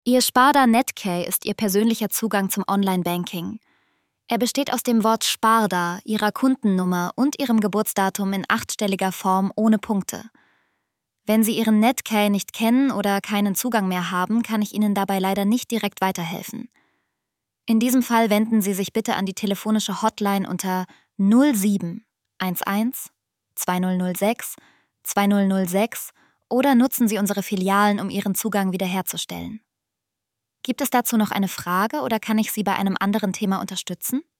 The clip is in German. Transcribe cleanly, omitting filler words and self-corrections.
Ihr Sparda Netcare ist Ihr persönlicher Zugang zum Online-Banking. Er besteht aus dem Wort Sparda, Ihrer Kundennummer und Ihrem Geburtsdatum in 8-stelliger Form ohne Punkte. Wenn Sie Ihren Netcare nicht kennen oder keinen Zugang mehr haben, kann ich Ihnen dabei leider nicht direkt weiterhelfen. In diesem Fall wenden Sie sich bitte an die telefonische Hotline unter 07 11 2006 2006 oder nutzen Sie unsere Filialen, um Ihren Zugang wiederherzustellen. Gibt es dazu noch eine Frage oder kann ich Sie bei einem anderen Thema unterstützen?